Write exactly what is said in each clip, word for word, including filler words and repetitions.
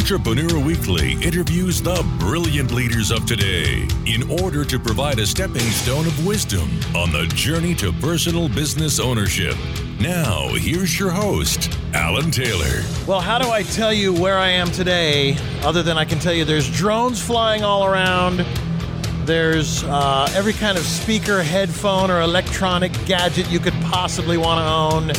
Entrepreneur Weekly interviews the brilliant leaders of today in order to provide a stepping stone of wisdom on the journey to personal business ownership. Now, here's your host, Alan Taylor. Well, how do I tell you where I am today, other than I can tell you there's drones flying all around, there's uh, every kind of speaker, headphone, or electronic gadget you could possibly want to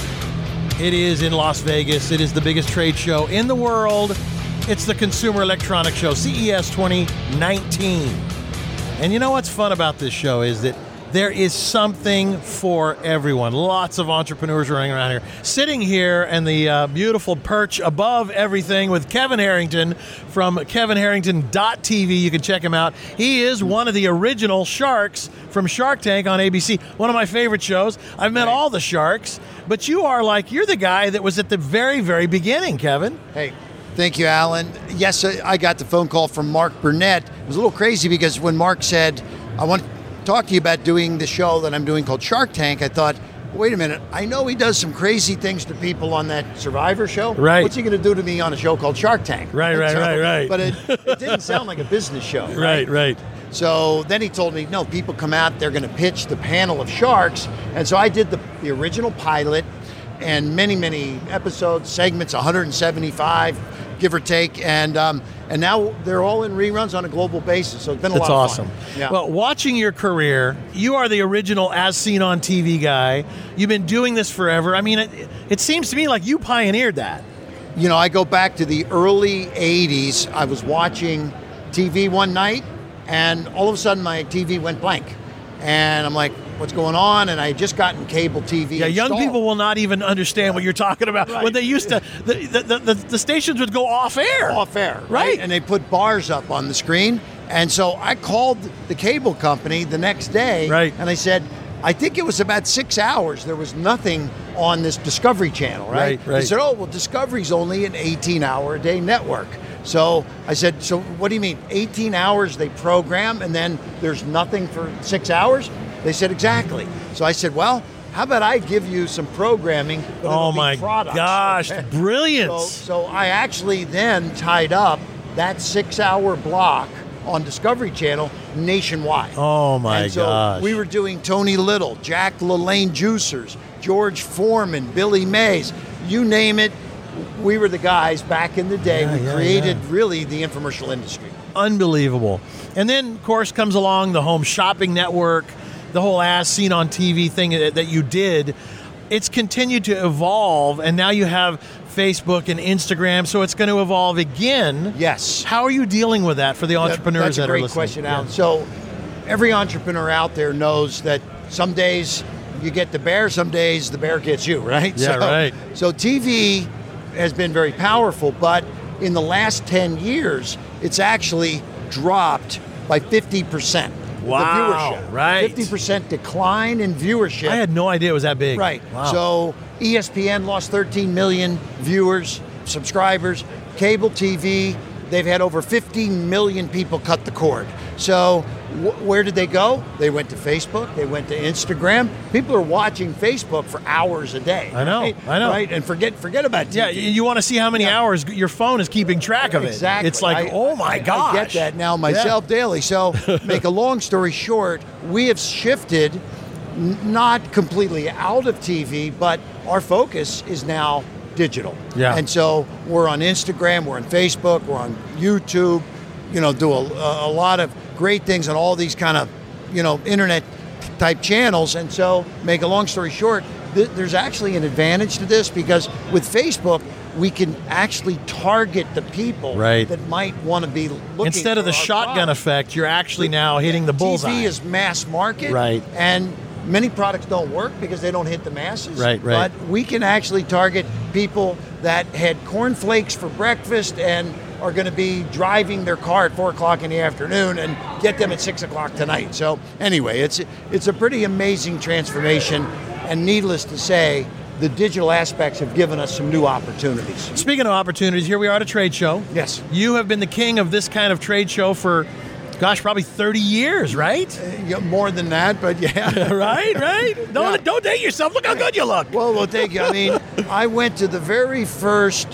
own. It is in Las Vegas. It is the biggest trade show in the world. It's the Consumer Electronics Show, C E S twenty nineteen. And you know what's fun about this show is that there is something for everyone. Lots of entrepreneurs running around here. Sitting here in the uh, beautiful perch above everything with Kevin Harrington from Kevin Harrington dot T V. You can check him out. He is one of the original sharks from Shark Tank on A B C. One of my favorite shows. I've met Right. all the sharks, but you are like, you're the guy that was at the very, very beginning, Kevin. Hey, thank you, Alan. Yes, I got the phone call from Mark Burnett. It was a little crazy because when Mark said, I want to talk to you about doing the show that I'm doing called Shark Tank, I thought, wait a minute, I know he does some crazy things to people on that Survivor show. Right. What's he going to do to me on a show called Shark Tank? Right, right, So- right, right. But it, it didn't sound like a business show. Right, right. So then he told me, no, people come out, they're going to pitch the panel of sharks. And so I did the, the original pilot and many, many episodes, segments, one hundred seventy-five, give or take. And um, and now they're all in reruns on a global basis. So it's been a That's lot awesome. of fun. Yeah. Well, watching your career, you are the original as seen on T V guy. You've been doing this forever. I mean, it, it seems to me like you pioneered that. You know, I go back to the early eighties. I was watching T V one night, and all of a sudden my T V went blank. And I'm like, what's going on? And I had just gotten cable T V Yeah, young installed. people will not even understand what you're talking about. Right. When they used to, the, the, the, the, the stations would go off air. Off air, right? Right. And they put bars up on the screen. And so I called the cable company the next day. Right. And I said, I think it was about six hours. There was nothing on this Discovery Channel, right? Right, right. They said, oh, well, Discovery's only an eighteen hour a day network. So I said, so what do you mean? eighteen hours they program and then there's nothing for six hours? They said, exactly. So I said, well, how about I give you some programming, but it'll Oh be my products. gosh, Okay. brilliance. So, so I actually then tied up that six-hour block on Discovery Channel nationwide. Oh my and so gosh. we were doing Tony Little, Jack LaLanne Juicers, George Foreman, Billy Mays, you name it. We were the guys back in the day Yeah, who yeah, created yeah. really the infomercial industry. Unbelievable. And then, of course, comes along the home shopping network, the whole as seen on T V thing that, that you did. It's continued to evolve, and now you have Facebook and Instagram, so it's going to evolve again. Yes. How are you dealing with that for the entrepreneurs That's a that are great listening? question, Yeah. Alan. So every entrepreneur out there knows that some days you get the bear, some days the bear gets you, right? Yeah, so, right. So T V has been very powerful, but in the last ten years, it's actually dropped by fifty percent. Wow, The viewership. right. fifty percent decline in viewership. I had no idea it was that big. Right. Wow. So E S P N lost thirteen million viewers, subscribers. Cable T V, they've had over fifteen million people cut the cord. So wh- where did they go? They went to Facebook. They went to Instagram. People are watching Facebook for hours a day. I know, right? I know. Right. And forget forget about T V. Yeah, you, you want to see how many Yeah. hours your phone is keeping track of it. Exactly. It's like, I- oh my I, gosh. I get that now myself daily. So, make a long story short, we have shifted, n- not completely out of T V, but our focus is now digital. Yeah. And so we're on Instagram, we're on Facebook, we're on YouTube. You know, do a, a lot of great things on all these kind of, you know, internet type channels. And so, make a long story short, th- there's actually an advantage to this because with Facebook, we can actually target the people Right. that might want to be looking Instead of for the our shotgun product. effect, you're actually now hitting the bullseye. T V is mass market, Right. And many products don't work because they don't hit the masses. Right, right. But we can actually target people that had cornflakes for breakfast and are going to be driving their car at four o'clock in the afternoon and get them at six o'clock tonight. So anyway, it's it's a pretty amazing transformation, and needless to say, the digital aspects have given us some new opportunities. Speaking of opportunities, here we are at a trade show. Yes. You have been the king of this kind of trade show for, gosh, probably thirty years, right? Yeah, more than that, but yeah. right, right? Don't, Yeah. don't date yourself. Look how good you look. Well, well, thank you. I mean, I went to the very first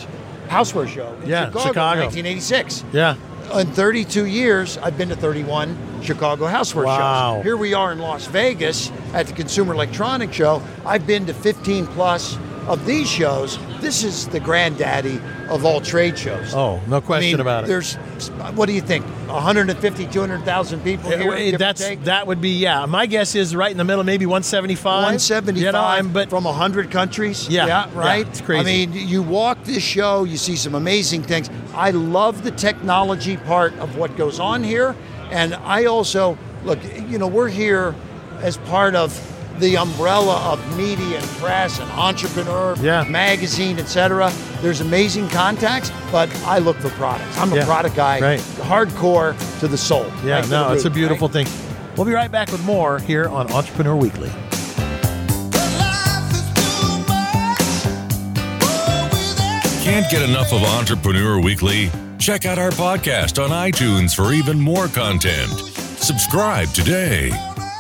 houseware show in Yeah, Chicago, Chicago. nineteen eighty-six. Yeah. In thirty-two years, I've been to thirty-one Chicago houseware Wow. shows. Here we are in Las Vegas at the Consumer Electronics Show. I've been to fifteen plus of these shows. This is the granddaddy of all trade shows. Oh, no question I mean, about it. There's, what do you think, one hundred fifty, two hundred thousand people here? It- give or that's take? that would be yeah. My guess is right in the middle, maybe one seventy-five. one seventy-five You know, I'm- but from one hundred countries. Yeah, yeah, right? it's crazy. I mean, you walk this show, you see some amazing things. I love the technology part of what goes on here. And I also, look, you know, we're here as part of the umbrella of media and press and entrepreneur Yeah. magazine, et cetera. There's amazing contacts, but I look for products. I'm a Yeah, product guy, right. hardcore to the soul. yeah, right to no, the it's a root, beautiful right? thing. We'll be right back with more here on Entrepreneur Weekly. Can't get enough of Entrepreneur Weekly? Check out our podcast on iTunes for even more content. Subscribe today.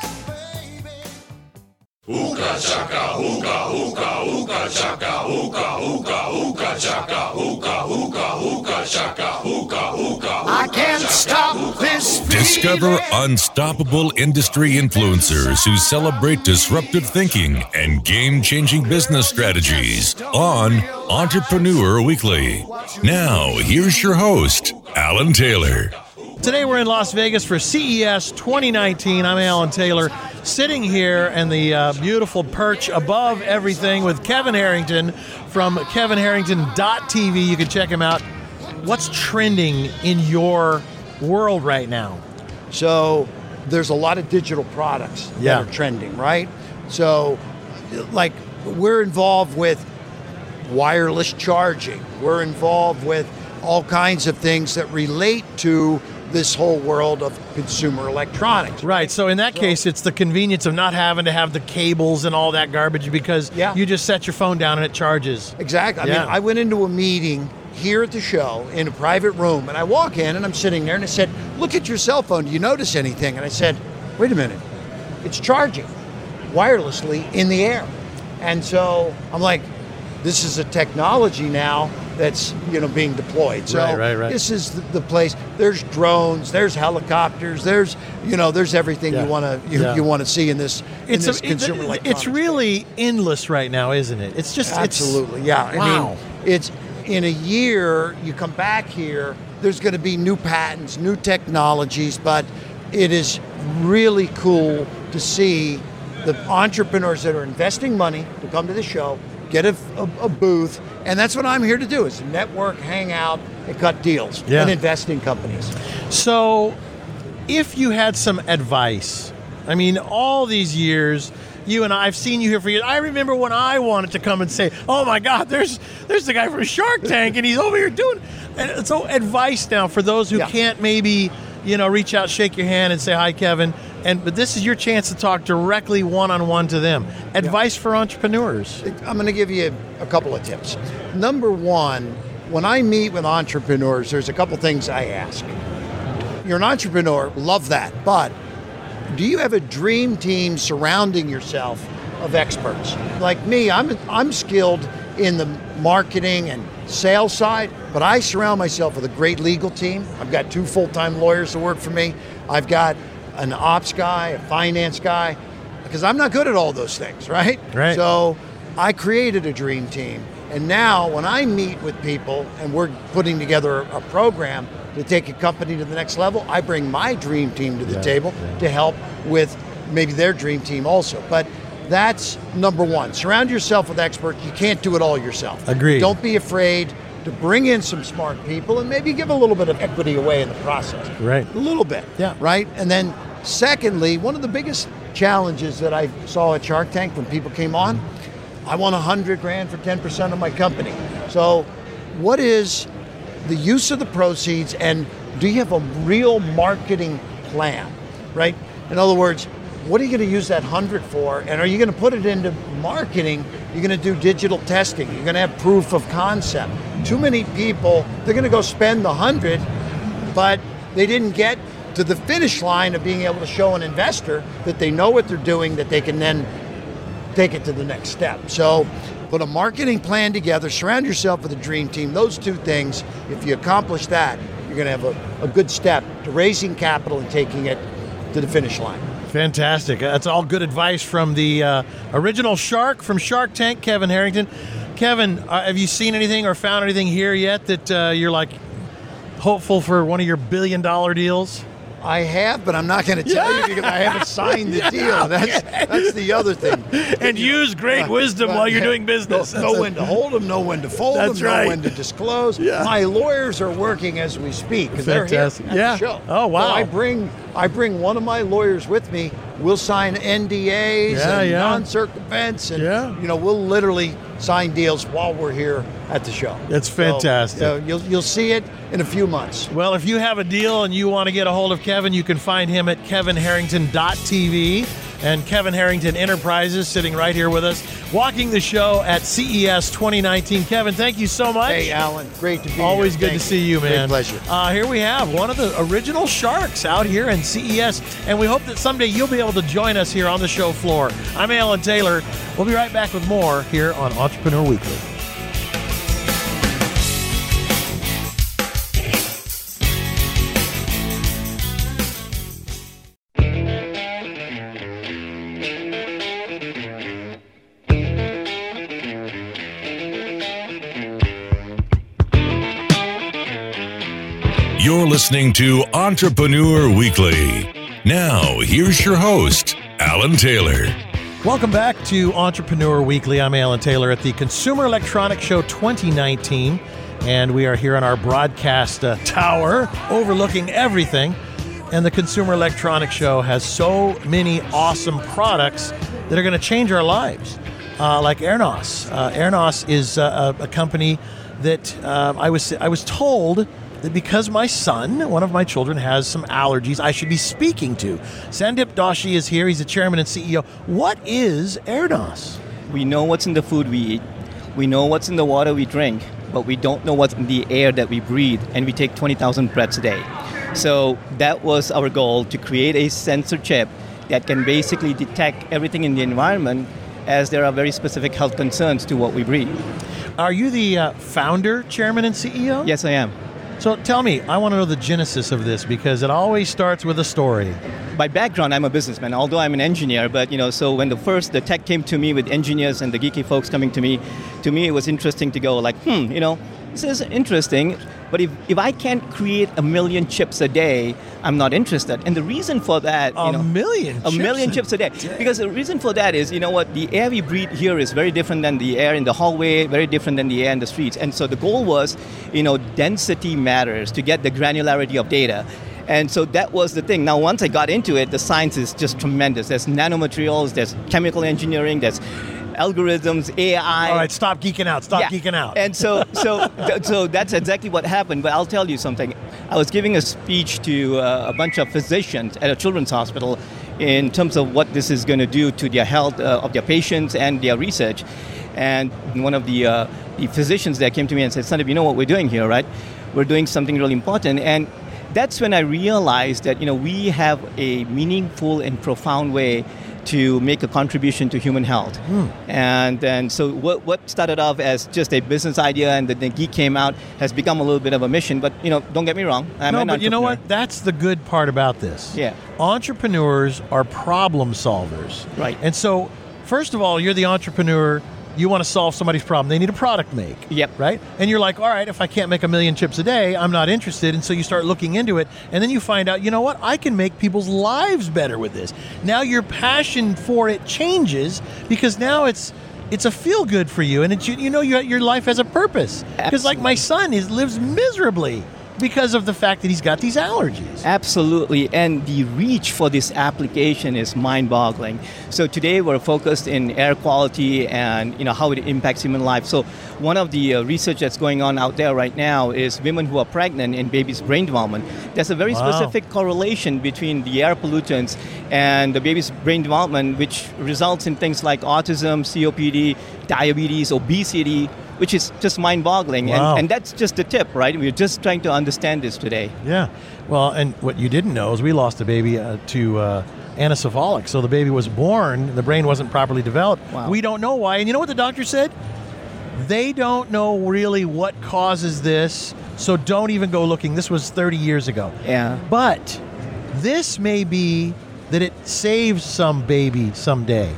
Hookah chaka, hookah, hookah, hookah chaka, hookah, hookah, hookah chaka, hookah, hookah, hookah chaka, hookah, hookah. I can't stop this Discover unstoppable industry influencers who celebrate disruptive thinking and game-changing business strategies on Entrepreneur Weekly. Now, here's your host, Alan Taylor. Today we're in Las Vegas for C E S twenty nineteen. I'm Alan Taylor, sitting here in the uh, beautiful perch above everything with Kevin Harrington from kevin harrington dot t v. You can check him out. What's trending in your world right now? So there's a lot of digital products Yeah. that are trending, right? So like we're involved with wireless charging. We're involved with all kinds of things that relate to this whole world of consumer electronics. Right, so in that case, it's the convenience of not having to have the cables and all that garbage because Yeah. you just set your phone down and it charges. Exactly. I Yeah. mean, I went into a meeting here at the show in a private room, and I walk in and I'm sitting there and I said, look at your cell phone. Do you notice anything? And I said, wait a minute. It's charging wirelessly in the air. And so I'm like, this is a technology now that's, you know, being deployed. So Right, right, right. this is the, the place. There's drones, there's helicopters, there's, you know, there's everything Yeah. you want to you, Yeah. you want to see in this, in It's this a, consumer it- electronics it's really endless right now, isn't it? It's just Absolutely, yeah. Wow. I mean, it's in a year, you come back here, there's going to be new patents, new technologies, but it is really cool to see the entrepreneurs that are investing money to come to the show, get a, a, a booth, and that's what I'm here to do, is network, hang out, and cut deals, Yeah. and invest in companies. So, if you had some advice, I mean, all these years, you and I, I've seen you here for years. I remember when I wanted to come and say, "Oh my God, there's there's the guy from Shark Tank, and he's over here doing." And so, advice now for those who Yeah. can't maybe, you know, reach out, shake your hand, and say hi, Kevin. And but this is your chance to talk directly one on one to them. Advice for entrepreneurs. I'm going to give you a couple of tips. Number one, when I meet with entrepreneurs, there's a couple things I ask. You're an entrepreneur, love that, but do you have a dream team surrounding yourself of experts? Like me, I'm I'm skilled in the marketing and sales side, but I surround myself with a great legal team. I've got two full-time lawyers that work for me. I've got an ops guy, a finance guy, because I'm not good at all those things, right? Right. So I created a dream team. And now when I meet with people and we're putting together a program to take a company to the next level, I bring my dream team to the Yeah, table yeah. to help with maybe their dream team also. But that's number one. Surround yourself with experts. You can't do it all yourself. Agreed. Don't be afraid to bring in some smart people and maybe give a little bit of equity away in the process. Right. A little bit. Yeah. Right? And then secondly, one of the biggest challenges that I saw at Shark Tank when people came on, I want a hundred grand for ten percent of my company. So what is the use of the proceeds, and do you have a real marketing plan, right? In other words, what are you going to use that hundred for? And are you going to put it into marketing? You're going to do digital testing. You're going to have proof of concept. Too many people, they're going to go spend the hundred, but they didn't get to the finish line of being able to show an investor that they know what they're doing, that they can then take it to the next step. So Put a marketing plan together, surround yourself with a dream team. Those two things, if you accomplish that, you're going to have a, a good step to raising capital and taking it to the finish line. Fantastic. That's all good advice from the uh, original shark from Shark Tank, Kevin Harrington. Kevin, uh, have you seen anything or found anything here yet that uh, you're like hopeful for one of your billion dollar deals? I have, but I'm not going to tell Yeah. you because I haven't signed the deal. That's that's the other thing. And use great wisdom while you're doing business. Know, know when to hold them, know when to fold That's them, right. know when to disclose. Yeah. My lawyers are working as we speak because they're here at Fantastic. the Yeah. show. Oh, wow. So I bring I bring one of my lawyers with me. We'll sign N D As Yeah, and yeah. non-circumvents, and Yeah. you know we'll literally sign deals while we're here at the show. That's fantastic. So, uh, you'll you'll see it in a few months. Well, if you have a deal and you want to get a hold of Kevin, you can find him at kevin harrington dot t v and Kevin Harrington Enterprises sitting right here with us, walking the show at C E S twenty nineteen. Kevin, thank you so much. Hey, Alan, great to be here. Always good Thank to see you, man. Great pleasure. Uh, here we have one of the original sharks out here in C E S, and we hope that someday you'll be able to join us here on the show floor. I'm Alan Taylor. We'll be right back with more here on Entrepreneur Weekly. You're listening to Entrepreneur Weekly. Now, here's your host, Alan Taylor. Welcome back to Entrepreneur Weekly. I'm Alan Taylor at the Consumer Electronics Show twenty nineteen, and we are here on our broadcast uh, tower overlooking everything. And the Consumer Electronics Show has so many awesome products that are going to change our lives, uh, like Airnos. Uh, Airnos is uh, a, a company that uh, I was I was told that because my son, one of my children, has some allergies, I should be speaking to. Sandip Doshi is here. He's the chairman and C E O. What is Airnos? We know what's in the food we eat. We know what's in the water we drink, but we don't know what's in the air that we breathe, and we take twenty thousand breaths a day. So that was our goal, to create a sensor chip that can basically detect everything in the environment, as there are very specific health concerns to what we breathe. Are you the uh, founder, chairman, and C E O? Yes, I am. So tell me, I want to know the genesis of this, because it always starts with a story. By background, I'm a businessman, although I'm an engineer. But, you know, so when the first, the tech came to me with engineers and the geeky folks coming to me, to me it was interesting to go like, hmm, you know, this is interesting, but if, if I can't create a million chips a day, I'm not interested. And the reason for that, A you know, million a chips million a chips a day. day. Because the reason for that is, you know what, the air we breathe here is very different than the air in the hallway, very different than the air in the streets. And so the goal was, you know, density matters to get the granularity of data. And so that was the thing. Now, once I got into it, the science is just tremendous. There's nanomaterials, there's chemical engineering, there's algorithms, A I. All right, stop geeking out. Stop Yeah. geeking out. And so, so, th- so that's exactly what happened. But I'll tell you something. I was giving a speech to uh, a bunch of physicians at a children's hospital in terms of what this is going to do to their health uh, of their patients and their research. And one of the, uh, the physicians there came to me and said, "Sandip, you know what we're doing here, right? We're doing something really important." And that's when I realized that, you know, we have a meaningful and profound way to make a contribution to human health. Hmm. And and so what what started off as just a business idea and then the geek came out has become a little bit of a mission. But, you know, don't get me wrong. I'm no, an but you know entrepreneur. what? That's the good part about this. Yeah. Entrepreneurs are problem solvers. Right. And so, first of all, you're the entrepreneur. You want to solve somebody's problem. They need a product make. Yep. Right? And you're like, all right, if I can't make a million chips a day, I'm not interested. And so you start looking into it. And then you find out, you know what? I can make people's lives better with this. Now your passion for it changes, because now it's it's a feel good for you. And it's, you, you know your, your life has a purpose. Because like my son is lives miserably because of the fact that he's got these allergies. Absolutely, and the reach for this application is mind-boggling. So today we're focused in air quality and, you know, how it impacts human life. So one of the uh, research that's going on out there right now is women who are pregnant and babies' brain development. There's a very Wow. specific correlation between the air pollutants and the baby's brain development, which results in things like autism, C O P D, diabetes, obesity, which is just mind-boggling. Wow. And, and that's just the tip, right? We're just trying to understand this today. Yeah. Well, and what you didn't know is we lost a baby uh, to uh, anencephalic. So the baby was born, the brain wasn't properly developed. Wow. We don't know why. And you know what the doctor said? They don't know really what causes this, so don't even go looking. This was thirty years ago. Yeah. But this may be that it saves some baby someday.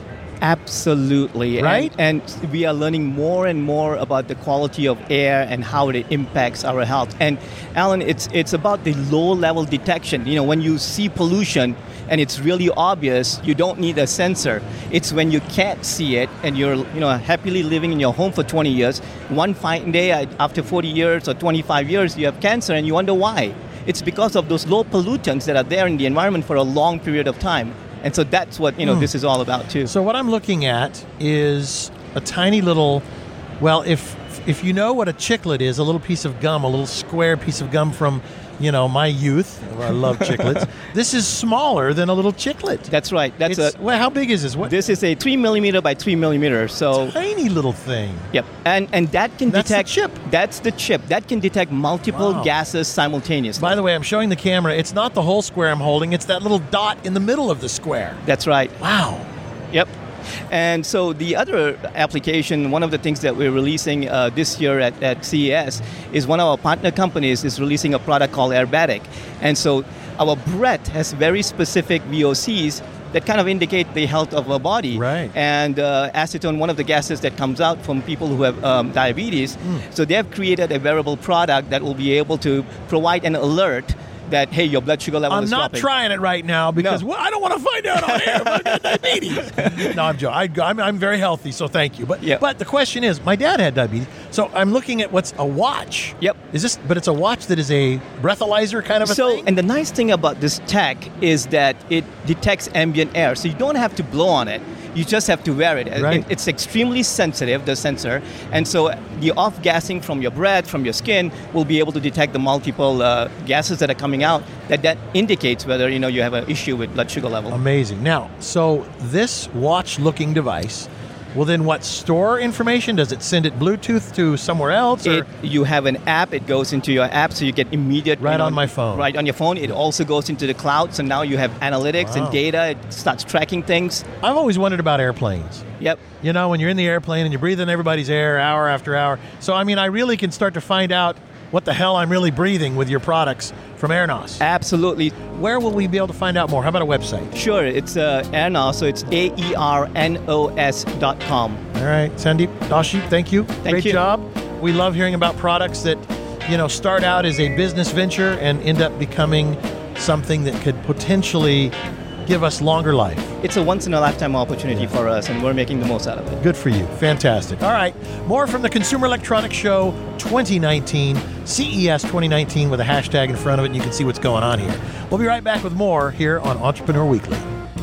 Absolutely. Right? And, and we are learning more and more about the quality of air and how it impacts our health. And Alan, it's it's about the low level detection. You know, when you see pollution and it's really obvious, you don't need a sensor. It's when you can't see it and you're, you know, happily living in your home for twenty years. One fine day after forty years or twenty-five years, you have cancer and you wonder why. It's because of those low pollutants that are there in the environment for a long period of time. And so that's what, you know, mm. this is all about too. So what I'm looking at is a tiny little, well, if if you know what a chiclet is, a little piece of gum, a little square piece of gum from, you know, my youth. I love chiclets. This is smaller than a little chiclet. That's right. That's it's, a. Well, how big is this? What? This is a three millimeter by three millimeter. So tiny little thing. Yep. And and that can that's detect. The chip. That's the chip. That can detect multiple wow. gases simultaneously. By the way, I'm showing the camera. It's not the whole square I'm holding. It's that little dot in the middle of the square. That's right. Wow. Yep. And so the other application, one of the things that we're releasing uh, this year at, at C E S is one of our partner companies is releasing a product called Airbatic. And so our breath has very specific V O Cs that kind of indicate the health of our body. Right. And uh, acetone, one of the gases that comes out from people who have um, diabetes. Mm. So they have created a wearable product that will be able to provide an alert that, hey, your blood sugar level I'm is not dropping. trying it right now because No. well, I don't want to find out on air about diabetes. No, I'm joking. I'm, I'm very healthy, so thank you. But Yep. but the question is, my dad had diabetes, so I'm looking at what's a watch. Yep. Is this? But it's a watch that is a breathalyzer kind of a So, thing. and the nice thing about this tech is that it detects ambient air, so you don't have to blow on it. You just have to wear it. Right. It's extremely sensitive, the sensor, and so the off-gassing from your breath, from your skin, will be able to detect the multiple uh, gases that are coming out. That that indicates whether you know you have an issue with blood sugar level. Amazing. Now, so this watch-looking device will then what, store information? Does it send it Bluetooth to somewhere else? Or? It, you have an app, it goes into your app, so you get immediate... Right you know, on my phone. Right on your phone. It also goes into the cloud, so now you have analytics Wow. and data. It starts tracking things. I've always wondered about airplanes. Yep. You know, when you're in the airplane and you're breathing everybody's air hour after hour. So, I mean, I really can start to find out what the hell I'm really breathing with your products from Airnos. Absolutely. Where will we be able to find out more? How about a website? Sure, it's uh, Airnos, so it's A E R N O S dot com. All right, Sandeep, Dashi, thank you. Thank Great you. job. We love hearing about products that, you know, start out as a business venture and end up becoming something that could potentially give us longer life. It's a once-in-a-lifetime opportunity for us, and we're making the most out of it. Good for you. Fantastic. All right, more from the Consumer Electronics Show twenty nineteen, C E S twenty nineteen with a hashtag in front of it, and you can see what's going on here. We'll be right back with more here on Entrepreneur Weekly.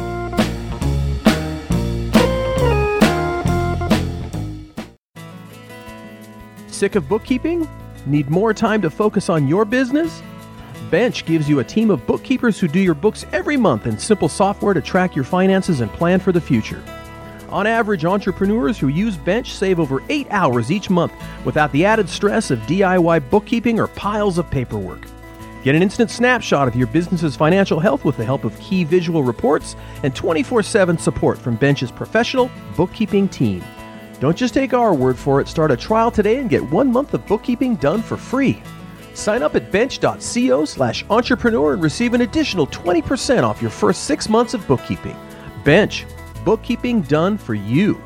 Sick of bookkeeping? Need more time to focus on your business? Bench gives you a team of bookkeepers who do your books every month in simple software to track your finances and plan for the future. On average, entrepreneurs who use Bench save over eight hours each month without the added stress of D I Y bookkeeping or piles of paperwork. Get an instant snapshot of your business's financial health with the help of key visual reports and twenty-four seven support from Bench's professional bookkeeping team. Don't just take our word for it. Start a trial today and get one month of bookkeeping done for free. Sign up at bench.co slash entrepreneur and receive an additional twenty percent off your first six months of bookkeeping. Bench, bookkeeping done for you.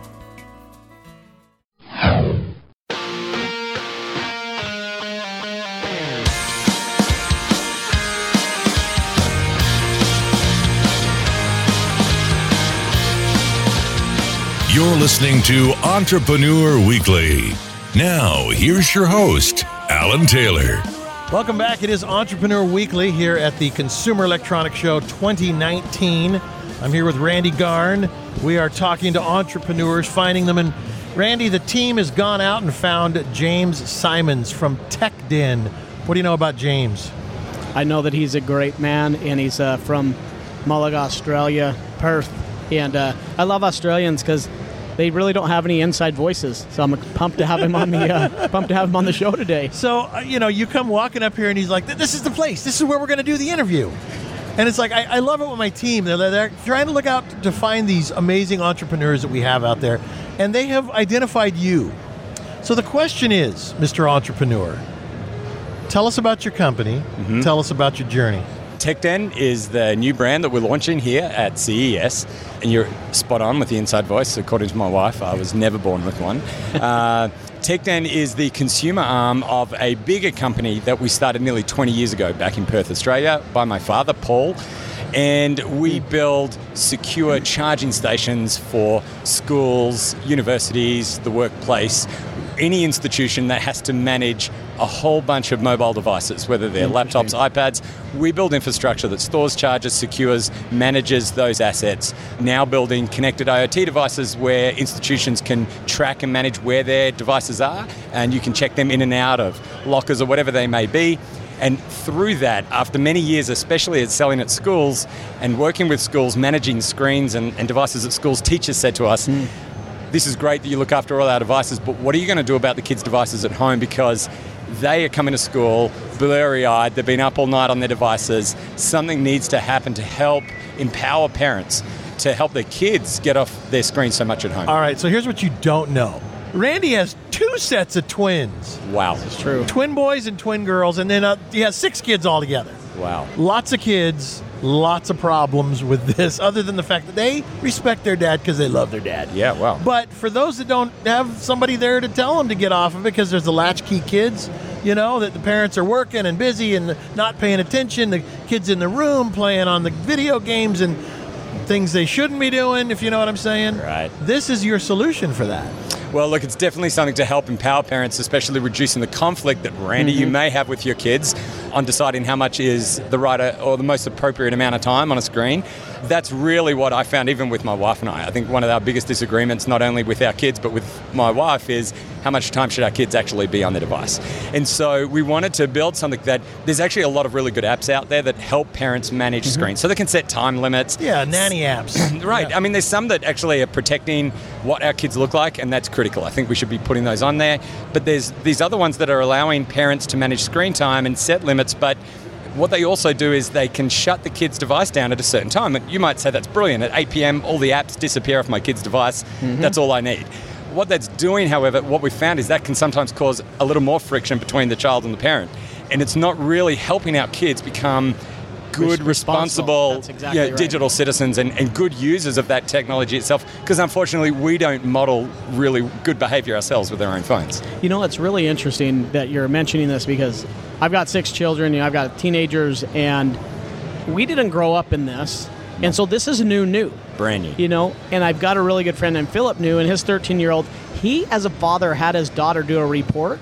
You're listening to Entrepreneur Weekly. Now, here's your host, Alan Taylor. Welcome back. It is Entrepreneur Weekly here at the Consumer Electronics Show twenty nineteen. I'm here with Randy Garn. We are talking to entrepreneurs, finding them. And Randy, the team has gone out and found James Simons from TechDen. What do you know about James? I know that he's a great man, and he's uh, from Mullaga, Australia, Perth. And uh, I love Australians because they really don't have any inside voices. So I'm pumped to have him on the uh, pumped to have him on the show today. So, uh, you know, you come walking up here and he's like, this is the place. This is where we're going to do the interview. And it's like, I, I love it with my team. They're, they're trying to look out to find these amazing entrepreneurs that we have out there. And they have identified you. So the question is, Mister Entrepreneur, tell us about your company. Mm-hmm. Tell us about your journey. TechDen is the new brand that we're launching here at C E S, and you're spot on with the inside voice. According to my wife, I was never born with one. Uh, TechDen is the consumer arm of a bigger company that we started nearly twenty years ago back in Perth, Australia, by my father, Paul. And we build secure charging stations for schools, universities, the workplace, any institution that has to manage a whole bunch of mobile devices, whether they're laptops, iPads. We build infrastructure that stores, charges, secures, manages those assets. Now building connected IoT devices where institutions can track and manage where their devices are, and you can check them in and out of lockers or whatever they may be. And through that, after many years, especially at selling at schools and working with schools, managing screens and, and devices at schools, teachers said to us, mm. this is great that you look after all our devices, but what are you going to do about the kids' devices at home? Because they are coming to school blurry-eyed, they've been up all night on their devices. Something needs to happen to help empower parents to help their kids get off their screen so much at home. All right, so here's what you don't know. Randy has two sets of twins. Wow. That's true. Twin boys and twin girls, and then uh, he has six kids altogether. Wow. Lots of kids, lots of problems with this, other than the fact that they respect their dad because they love their dad. Yeah, wow. But for those that don't have somebody there to tell them to get off of it, because there's the latchkey kids, you know, that the parents are working and busy and not paying attention, the kids in the room playing on the video games and things they shouldn't be doing, if you know what I'm saying. Right. This is your solution for that. Well, look, it's definitely something to help empower parents, especially reducing the conflict that, Randy, mm-hmm. you may have with your kids on deciding how much is the right or the most appropriate amount of time on a screen. That's really what I found, even with my wife and I. I think one of our biggest disagreements, not only with our kids, but with my wife, is how much time should our kids actually be on the device? And so we wanted to build something that there's actually a lot of really good apps out there that help parents manage mm-hmm. screens. So they can set time limits. Yeah, nanny apps. Right. Yeah. I mean, there's some that actually are protecting what our kids look like, and that's critical. I think we should be putting those on there. But there's these other ones that are allowing parents to manage screen time and set limits, but what they also do is they can shut the kid's device down at a certain time. And you might say that's brilliant. At eight p.m, all the apps disappear off my kid's device. Mm-hmm. That's all I need. What that's doing, however, what we found is that can sometimes cause a little more friction between the child and the parent. And it's not really helping our kids become good, responsible, responsible exactly yeah, right. digital citizens and, and good users of that technology itself. Because unfortunately, we don't model really good behavior ourselves with our own phones. You know, it's really interesting that you're mentioning this because I've got six children, you know, I've got teenagers, and we didn't grow up in this. And so this is new, new. Brand new. You know, and I've got a really good friend named Philip New, and his thirteen-year-old, he, as a father, had his daughter do a report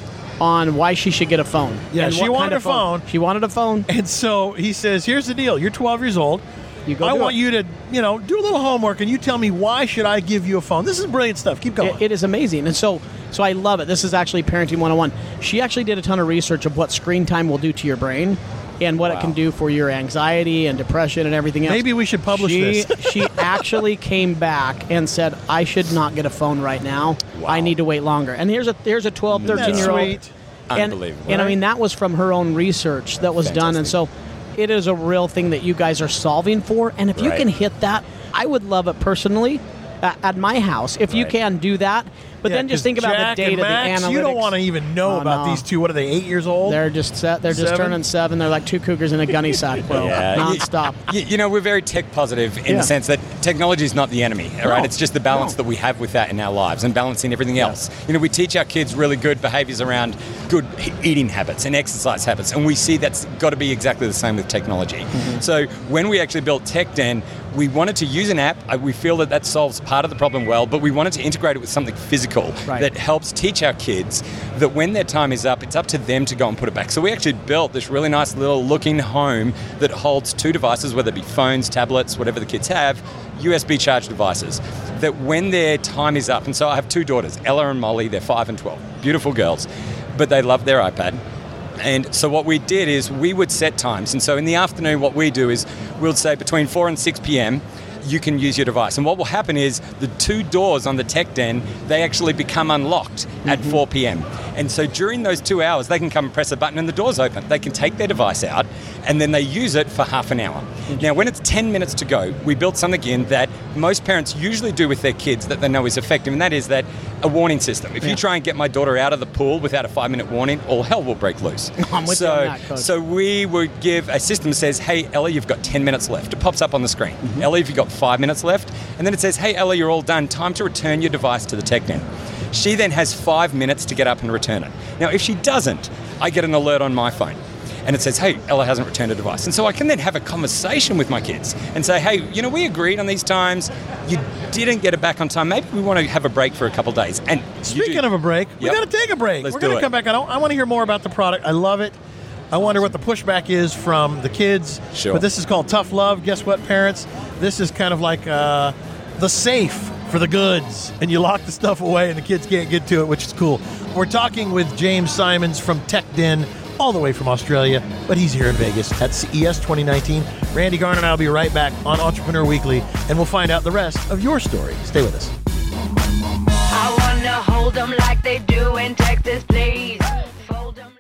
on why she should get a phone. Yeah, and she what wanted kind of a phone. She wanted a phone. And so he says, here's the deal. You're twelve years old. You go I do want it. you to, you know, do a little homework, and you tell me why should I give you a phone. This is brilliant stuff. Keep going. It, it is amazing. And so so I love it. This is actually Parenting one oh one. She actually did a ton of research of what screen time will do to your brain and what wow. it can do for your anxiety and depression and everything else. Maybe we should publish she, this. She actually came back and said, I should not get a phone right now. Wow. I need to wait longer. And here's a here's a twelve, thirteen-year-old. Sweet. And, Unbelievable. and I mean, that was from her own research that was Fantastic. done. And so it is a real thing that you guys are solving for. And if you Right. can hit that, I would love it personally at, at my house. If you Right. can do that. But Yeah, then just 'cause think about Jack the data, and Max, the analytics. You don't want to even know Oh, about no. these two. What are they, eight years old? They're just set. They're just Seven? turning seven. They're like two cougars in a gunny sack, bro. Yeah. Nonstop. You, you know, we're very tech positive in Yeah. the sense that technology is not the enemy, all right? No. It's just the balance No. that we have with that in our lives and balancing everything else. You know, we teach our kids really good behaviors around good eating habits and exercise habits, and we see that's got to be exactly the same with technology. Mm-hmm. So when we actually built TechDen, we wanted to use an app. Uh, We feel that that solves part of the problem well, but we wanted to integrate it with something physical Right. that helps teach our kids that when their time is up, it's up to them to go and put it back. So we actually built this really nice little looking home that holds two devices, whether it be phones, tablets, whatever the kids have, U S B charged devices, that when their time is up, and so I have two daughters, Ella and Molly, they're five and twelve, beautiful girls, but they love their iPad. And so what we did is we would set times. And so in the afternoon, what we do is we'll say between four and six p.m., you can use your device. And what will happen is the two doors on the TechDen, they actually become unlocked mm-hmm. at four p.m. And so during those two hours, they can come and press a button and the door's open. They can take their device out and then they use it for half an hour. Now, when it's ten minutes to go, we built something in that most parents usually do with their kids that they know is effective, and that is that a warning system. If yeah. you try and get my daughter out of the pool without a five-minute warning, all hell will break loose. I'm with so, you on that, Coach. So we would give a system that says, hey, Ella, you've got ten minutes left. It pops up on the screen. Mm-hmm. Ella, you've got five minutes left. And then it says, hey, Ella, you're all done. Time to return your device to the tech den. She then has five minutes to get up and return it. Now, if she doesn't, I get an alert on my phone. And it says, hey, Ella hasn't returned a device. And so I can then have a conversation with my kids and say, hey, you know, we agreed on these times. You didn't get it back on time. Maybe we want to have a break for a couple of days. And speaking of a break, yep. we got to take a break. Let's We're going to come back. I, I want to hear more about the product. I love it. I wonder what the pushback is from the kids. Sure. But this is called Tough Love. Guess what, parents? This is kind of like uh, the safe for the goods. And you lock the stuff away and the kids can't get to it, which is cool. We're talking with James Simons from TechDen, all the way from Australia, but he's here in Vegas at C E S twenty nineteen. Randy Garn and I will be right back on Entrepreneur Weekly, and we'll find out the rest of your story. Stay with us. I wanna hold them like they do in Texas, please. Fold them.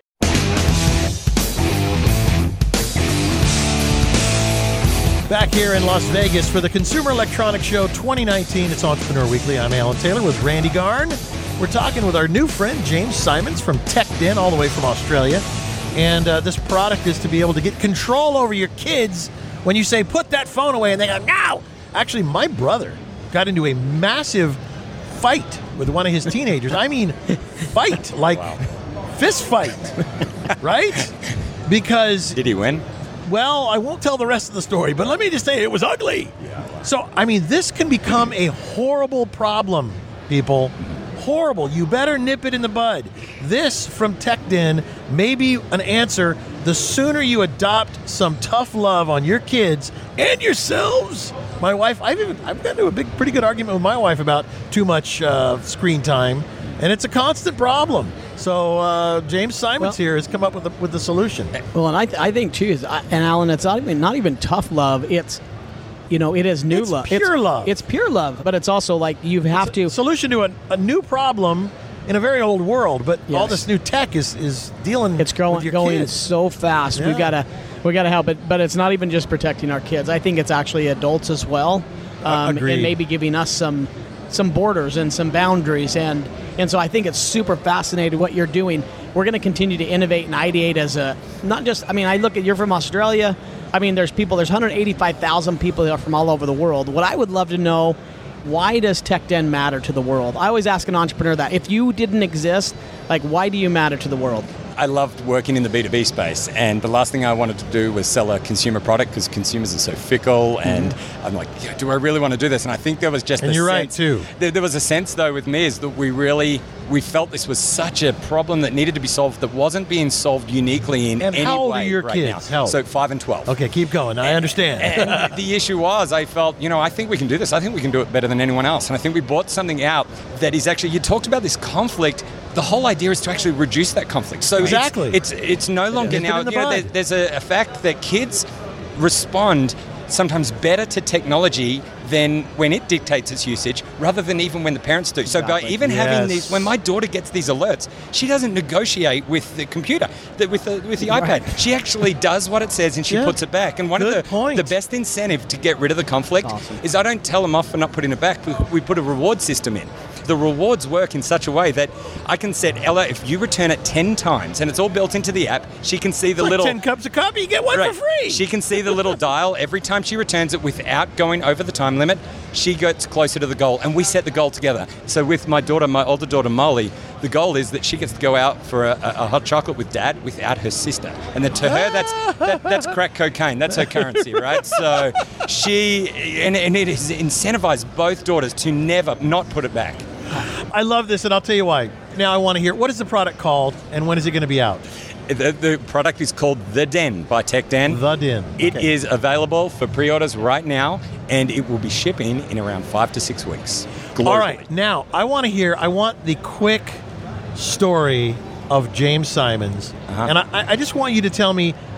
Back here in Las Vegas for the Consumer Electronics Show twenty nineteen. It's Entrepreneur Weekly. I'm Alan Taylor with Randy Garn. We're talking with our new friend, James Simons from TechDen, all the way from Australia. And uh, this product is to be able to get control over your kids when you say, put that phone away, and they go, no! Actually, my brother got into a massive fight with one of his teenagers. I mean, fight, like wow. fist fight, right? Because... Did he win? Well, I won't tell the rest of the story, but let me just say it was ugly. Yeah, wow. So, I mean, this can become a horrible problem, people. Horrible. You better nip it in the bud. This from TechDen may be an answer. The sooner you adopt some tough love on your kids and yourselves. My wife, I've even, I've gotten into a big, pretty good argument with my wife about too much uh, screen time, and it's a constant problem. So uh, James Simons well, here has come up with the, with the solution. Well, and I, th- I think too is, and Alan, it's not even not even tough love. It's You know, it is new it's love. Pure it's, love. It's pure love, but it's also like you have it's to... a solution to a, a new problem in a very old world, but yes. all this new tech is, is dealing it's growing, with your going kids. so fast. Yeah. We gotta we gotta help it, but it's not even just protecting our kids. I think it's actually adults as well, um, Agreed. and maybe giving us some some borders and some boundaries. And and so I think it's super fascinating what you're doing. We're going to continue to innovate and ideate as a not just. I mean, I look at you're from Australia. I mean, there's people, there's one hundred eighty-five thousand people that are from all over the world. What I would love to know, why does TechDen matter to the world? I always ask an entrepreneur that. If you didn't exist, like, why do you matter to the world? I loved working in the B two B space, and the last thing I wanted to do was sell a consumer product because consumers are so fickle, and mm-hmm. I'm like, yeah, do I really want to do this? And I think there was just and a you're sense, right, too. There, there was a sense, though, with me is that we really, we felt this was such a problem that needed to be solved that wasn't being solved uniquely in and any way. And how old are your right kids? Now. How old? So five and twelve. Okay, keep going. I and, understand. And the issue was, I felt, you know, I think we can do this. I think we can do it better than anyone else. And I think we brought something out that is actually, you talked about this conflict. The whole idea is to actually reduce that conflict. So exactly. it's it's, it's no longer now. The you know, there, there's a, a fact that kids respond sometimes better to technology than when it dictates its usage, rather than even when the parents do. So exactly. by even yes. having these, when my daughter gets these alerts, she doesn't negotiate with the computer, the, with the with the right. iPad. She actually does what it says and she yeah. puts it back. And one Good of the point. the best incentive to get rid of the conflict awesome. is I don't tell them off for not putting it back. We, we put a reward system in. The rewards work in such a way that I can set Ella, if you return it ten times, and it's all built into the app, she can see the it's like little... ten cups of coffee, you get one right, for free. She can see the little dial every time she returns it without going over the time limit. She gets closer to the goal, and we set the goal together. So with my daughter, my older daughter, Molly, the goal is that she gets to go out for a, a hot chocolate with Dad without her sister. And then to her, that's that, that's crack cocaine. That's her currency, right? So she... And, and it has incentivized both daughters to never not put it back. I love this, and I'll tell you why. Now I want to hear, what is the product called, and when is it going to be out? The, the product is called The Den by TechDen. The Den. It okay. is available for pre-orders right now, and it will be shipping in around five to six weeks. Globally. All right, now I want to hear, I want the quick story of James Simons, uh-huh. and I, I just want you to tell me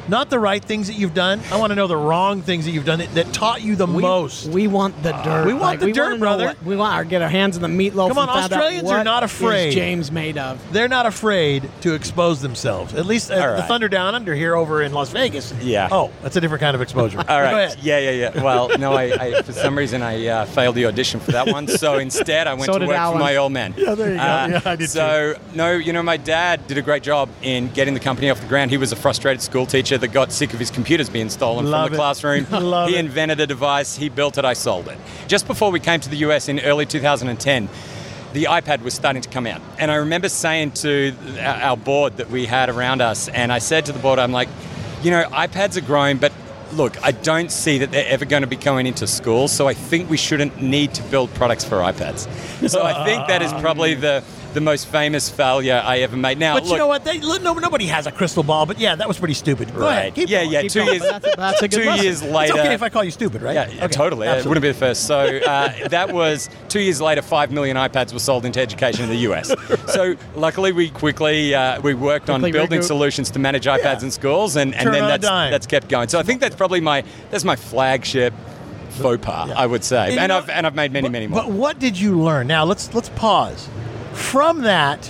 Not the right things that you've done. I want to know the wrong things that you've done that, that taught you the we, most. We want the dirt. We want like, the we dirt, wanna know brother. what- we want to get our hands on the meatloaf. Come on, and find out Australians are what not afraid. is James made of? They're not afraid to expose themselves. At least at All the right. Thunder Down Under here over in Las Vegas. Yeah. Oh, that's a different kind of exposure. All Go right. ahead. Yeah, yeah, yeah. Well, no, I, I for some reason I uh, failed the audition for that one. So instead, I went So to did work Alan. for my old man. Yeah, there you go. Yeah, I did So no, you know, my dad did a great job in getting the company off the ground. He was a frustrated school teacher that got sick of his computers being stolen Love from it. the classroom. Love he it. invented a device. He built it. I sold it. Just before we came to the U S in early two thousand ten. The iPad was starting to come out. And I remember saying to our our board that we had around us, and I said to the board, I'm like, you know, iPads are growing, but look, I don't see that they're ever going to be going into schools, so I think we shouldn't need to build products for iPads. So I think that is probably the the most famous failure I ever made. Now, But look, you know what? They, no, nobody has a crystal ball. But yeah, that was pretty stupid. Go Right. ahead. Keep Yeah, going, yeah, keep two going. years- But that's, that's a good two lesson. years later. It's okay if I call you stupid, right? Yeah, yeah, Okay, totally. It absolutely. wouldn't be the first. So uh, that was two years later. Five million iPads were sold into education in the U S. So luckily, we quickly uh, we worked Quickly on building regroup. solutions to manage iPads Yeah. in schools, and, and Turn then on a that's dime. that's kept going. So I think that's probably my that's my flagship faux pas, Yeah. I would say, And and, you know- I've and I've made many but, many more. But what did you learn? Now let's let's pause. From that,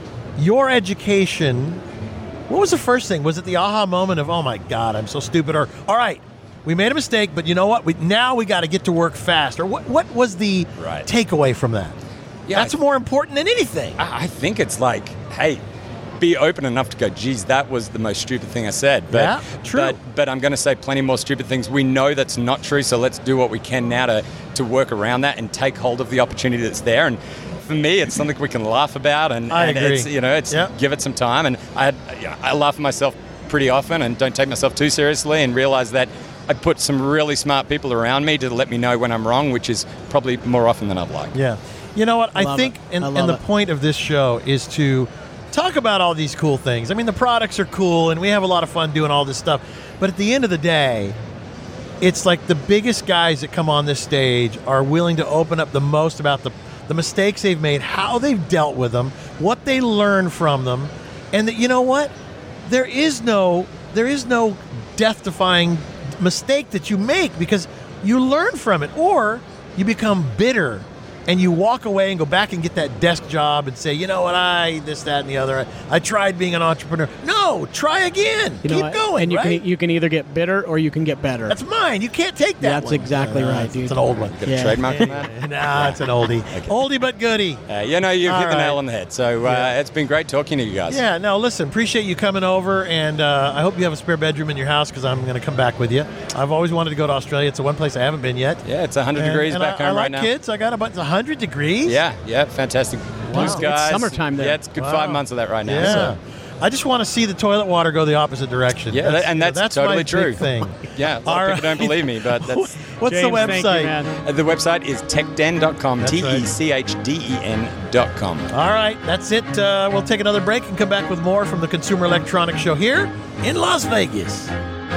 your education. What was the first thing? Was it the aha moment of, oh my God, I'm so stupid? Or, all right, we made a mistake, but you know what? We, now we got to get to work fast. Or what, what was the Right. takeaway from that? Yeah, That's I- more important than anything. I I think it's like, hey, be open enough to go, geez, that was the most stupid thing I said. But, Yeah, true. But, but I'm going to say plenty more stupid things. We know that's not true, so let's do what we can now to, to work around that and take hold of the opportunity that's there. And for me, it's something we can laugh about, and, I and agree. it's, you know, it's Yep. give it some time. And I, had, you know, I laugh at myself pretty often and don't take myself too seriously, and realize that I put some really smart people around me to let me know when I'm wrong, which is probably more often than I'd like. Yeah. You know what? I, love think, it. and, I and love the it. point of this show is to talk about all these cool things. I mean, the products are cool, and we have a lot of fun doing all this stuff. But at the end of the day, it's like the biggest guys that come on this stage are willing to open up the most about the, the mistakes they've made, how they've dealt with them, what they learned from them, and that, you know what? There is no there is no death-defying mistake that you make, because you learn from it, or you become bitter and you walk away and go back and get that desk job and say, you know what, I this, that, and the other. I, I tried being an entrepreneur. No, try again. You know Keep what? going. And you right? can you can either get bitter or you can get better. That's mine. You can't take that. That's one. exactly Uh, right, it's, dude. It's an old one. Got Yeah. a trademark on that? Nah, it's an oldie. Oldie but goodie. Uh, you know, you've All hit the right. nail on the head. So uh, Yeah. it's been great talking to you guys. Yeah, no, listen, appreciate you coming over, and uh, I hope you have a spare bedroom in your house, because I'm going to come back with you. I've always wanted to go to Australia. It's the one place I haven't been yet. Yeah, it's one hundred And- degrees and back I, home I right like now. kids. I got about one hundred degrees. Yeah, yeah, fantastic. Blue It's skies. summertime there. Yeah, it's a good Wow. five months of that right now. Yeah. So. I just want to see the toilet water go the opposite direction. Yeah, that- and you know, that's my totally big true. thing. Yeah, a lot All of people right. don't believe me, but that's What's the James, thank you, website? man. uh, the website is tech den dot com. That's T right. E C H D E N dot com. All right, that's it. Uh, we'll take another break and come back with more from the Consumer Electronics Show here in Las Vegas.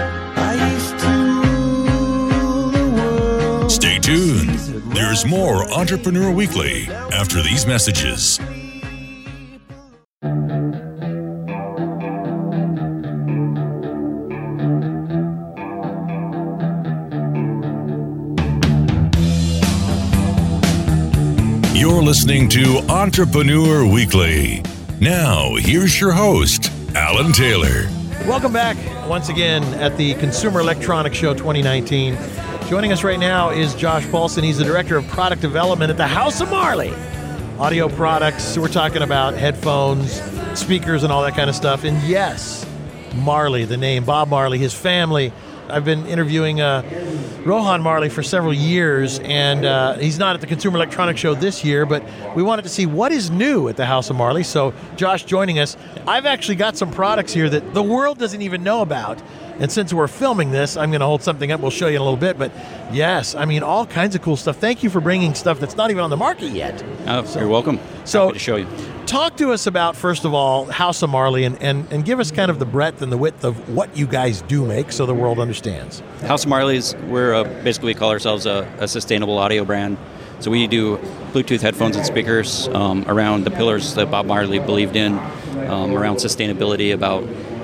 Stay tuned. There's more Entrepreneur Weekly after these messages. You're listening to Entrepreneur Weekly. Now, here's your host, Alan Taylor. Welcome back once again at the Consumer Electronics Show twenty nineteen. Joining us right now is Josh Paulson. He's the Director of Product Development at the House of Marley. Audio products, so we're talking about headphones, speakers, and all that kind of stuff. And yes, Marley, the name, Bob Marley, his family. I've been interviewing uh, Rohan Marley for several years, and uh, he's not at the Consumer Electronics Show this year, but we wanted to see what is new at the House of Marley. So Josh joining us. I've actually got some products here that the world doesn't even know about. And since we're filming this, I'm going to hold something up. We'll show you in a little bit. But yes, I mean, all kinds of cool stuff. Thank you for bringing stuff that's not even on the market yet. Oh, you're welcome. So- Happy to show you. Talk to us about, first of all, House of Marley, and, and, and give us kind of the breadth and the width of what you guys do make so the world understands. House of Marley's, we're uh, basically call ourselves a, a sustainable audio brand. So we do Bluetooth headphones and speakers um, around the pillars that Bob Marley believed in, um, around sustainability, about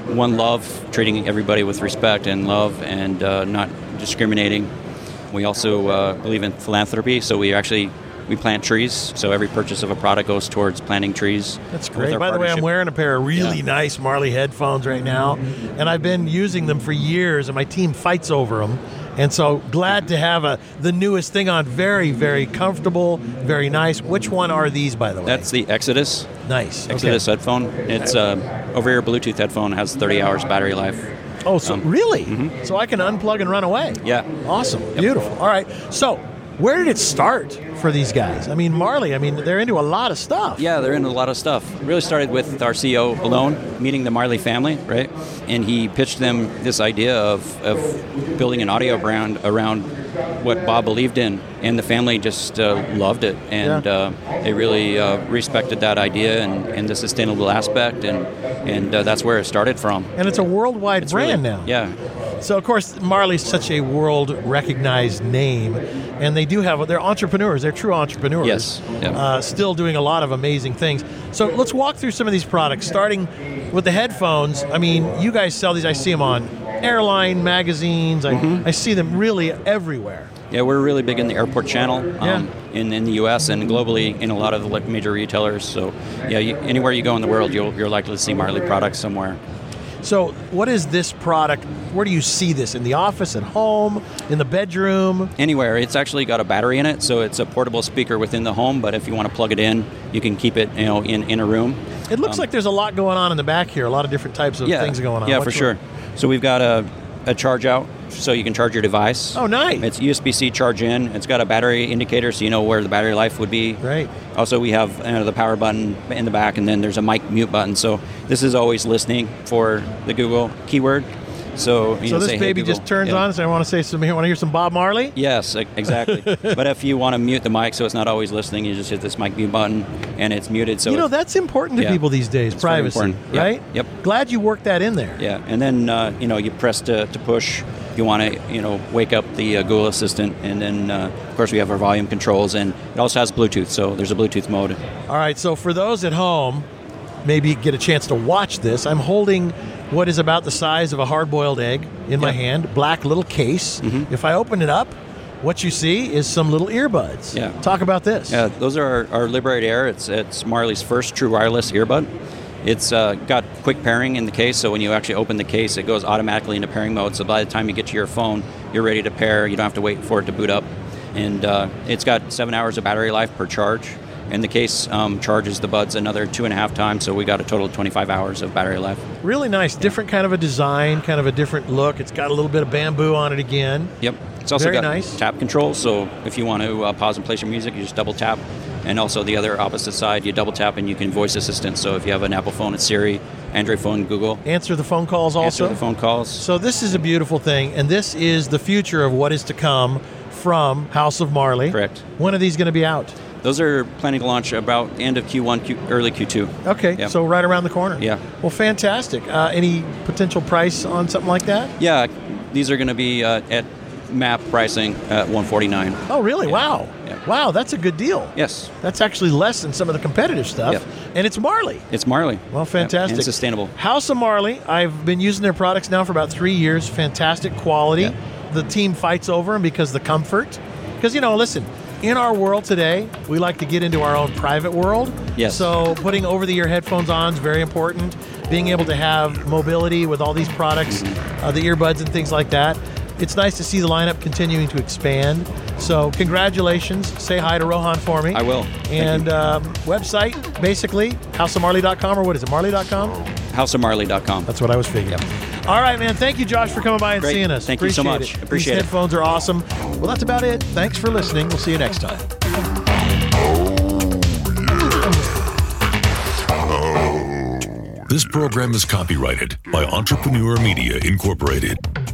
one love, treating everybody with respect and love and uh, not discriminating. We also uh, believe in philanthropy, so we actually we plant trees. So every purchase of a product goes towards planting trees. That's great. By the way, I'm wearing a pair of really yeah. nice Marley headphones right now, and I've been using them for years, and my team fights over them. And so glad to have a the newest thing on. Very, very comfortable, very nice. Which one are these, by the way? That's the Exodus. Nice. Exodus okay. headphone. It's uh, over-ear Bluetooth headphone. Has thirty hours battery life. Oh, so um, really? Mm-hmm. So I can unplug and run away? Yeah. Awesome. Yep. Beautiful. All right. So where did it start for these guys? I mean, Marley, I mean, they're into a lot of stuff. Yeah, they're into a lot of stuff. It really started with our C E O, Alone, meeting the Marley family, right? And he pitched them this idea of, of building an audio brand around what Bob believed in. And the family just uh, loved it. And yeah. uh, they really uh, respected that idea and, and the sustainable aspect. And, and uh, that's where it started from. And it's a worldwide it's brand really, now. Yeah. So, of course, Marley's such a world-recognized name, and they do have, they're entrepreneurs, they're true entrepreneurs. Yes. Yep. Uh, still doing a lot of amazing things. So let's walk through some of these products, starting with the headphones. I mean, you guys sell these, I see them on airline magazines, I, mm-hmm. I see them really everywhere. Yeah, we're really big in the airport channel um, yeah. in, in the U S and globally in a lot of the major retailers. So, yeah, you, anywhere you go in the world, you'll, you're likely to see Marley products somewhere. So what is this product? Where do you see this? In the office, at home, in the bedroom? Anywhere. It's actually got a battery in it, so it's a portable speaker within the home, but if you want to plug it in, you can keep it, you know, in, in a room. It looks um, like there's a lot going on in the back here, a lot of different types of yeah, things going on. Yeah, What's for sure. So we've got a, a charge out, so you can charge your device. Oh, nice. It's U S B C charge in. It's got a battery indicator, so you know where the battery life would be. Right. Also, we have you know, the power button in the back, and then there's a mic mute button. So this is always listening for the Google keyword. So, you so know, this say, baby hey, just turns yeah. on, so I want to say some here. Want to hear some Bob Marley? Yes, exactly. But if you want to mute the mic so it's not always listening, you just hit this mic mute button, and it's muted. So you know that's important to yeah, people these days. Privacy, yep, right? Yep. Glad you worked that in there. Yeah, and then uh, you know you press to, to push. You want to you know wake up the uh, Google Assistant, and then uh, of course we have our volume controls, and it also has Bluetooth. So there's a Bluetooth mode. All right. So for those at home, maybe get a chance to watch this. I'm holding what is about the size of a hard-boiled egg in my yep. hand, black little case. Mm-hmm. If I open it up, what you see is some little earbuds. Yeah. Talk about this. Yeah, those are our, our Liberate Air. It's it's Marley's first true wireless earbud. It's uh, got quick pairing in the case, so when you actually open the case, it goes automatically into pairing mode. So by the time you get to your phone, you're ready to pair. You don't have to wait for it to boot up. And uh, it's got seven hours of battery life per charge. And the case um, charges the buds another two and a half times, so we got a total of twenty-five hours of battery life. Really nice, different kind of a design, kind of a different look. It's got a little bit of bamboo on it again. Yep. It's also Very got nice. tap control, so if you want to uh, pause and play some music, you just double tap. And also the other opposite side, you double tap and you can voice assistant. So if you have an Apple phone, it's Siri, Android phone, Google. Answer the phone calls also? Answer the phone calls. So this is a beautiful thing, and this is the future of what is to come from House of Marley. Correct. When are these going to be out? Those are planning to launch about end of Q one, Q, early Q two. Okay, yeah. So right around the corner. Yeah. Well, fantastic. Uh, any potential price on something like that? Yeah, these are going to be uh, at map pricing at one forty-nine. Oh, really? Yeah. Wow. Yeah. Wow, that's a good deal. Yes. That's actually less than some of the competitive stuff. Yep. And it's Marley. It's Marley. Well, fantastic. Yep. And sustainable. House of Marley. I've been using their products now for about three years. Fantastic quality. Yep. The team fights over them because the comfort. Because, you know, listen, in our world today, we like to get into our own private world. Yes. So putting over-the-ear headphones on is very important. Being able to have mobility with all these products, mm-hmm. uh, the earbuds and things like that. It's nice to see the lineup continuing to expand. So congratulations. Say hi to Rohan for me. I will. And um, website, basically, house of marley dot com, or what is it, marley dot com? house of marley dot com. That's what I was figuring. Yep. All right, man. Thank you, Josh, for coming by and Great. seeing us. Thank Appreciate you so much. It. Appreciate These it. headphones are awesome. Well, that's about it. Thanks for listening. We'll see you next time. This program is copyrighted by Entrepreneur Media Incorporated.